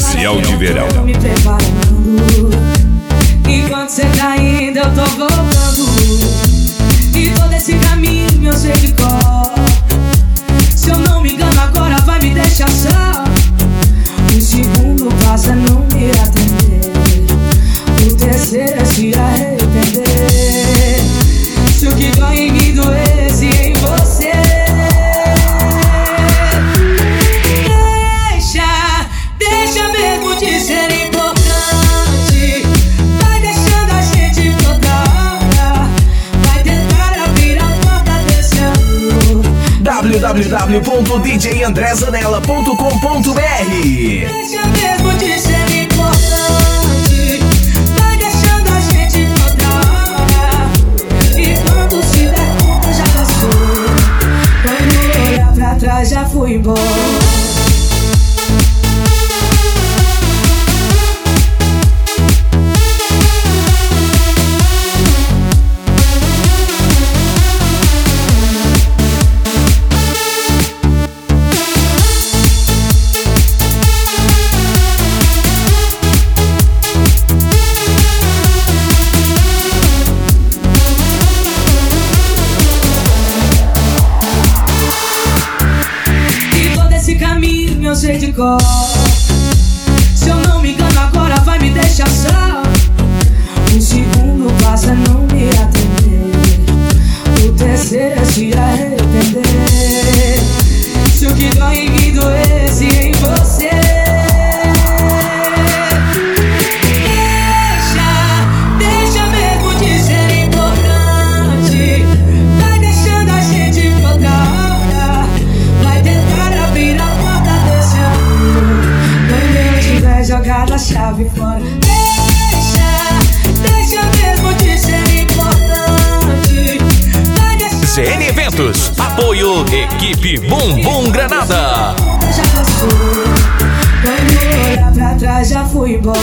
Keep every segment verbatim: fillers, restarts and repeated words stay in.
especial de verão. Me preparando. Enquanto cê tá indo, eu tô voltando. E todo esse caminho eu sei de cor. Se eu não me engano, agora vai me deixar só. O segundo passa a não me atender. O terceiro é se arrepender. Se o que dói em mim doesse em você. Deixa, deixa mesmo de ser importante. Vai deixando a gente toda hora. Vai tentar abrir a porta desse amor. w w w ponto d j andré zanella ponto com ponto b r. Deixa mesmo de ser importante. Vai deixando a gente toda hora. E quando se der conta já passou. Quando olhar pra trás já fui embora. Eu sei de cor. Se eu não me engano, agora vai me deixar só. O segundo passa a não me atender. O terceiro é se arrepender. Se o que dói em mim doesse em você. Deixa, deixa mesmo de ser importante. Vai deixando a gente toda hora. Vai tentar abrir a porta desse amor. Quando eu tiver jogado a chave fora. Deixa, deixa mesmo de ser importante. Vai deixando C N Eventos, apoio Equipe Bumbum Granada. já passou. Quando olhar pra trás já fui embora.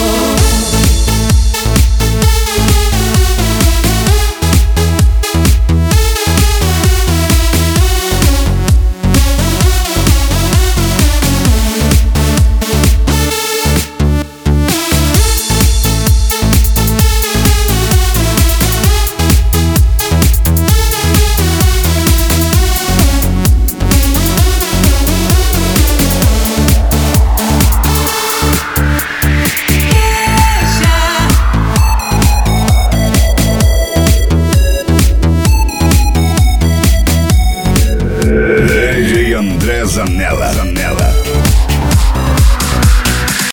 D J André Zanella. Zanella.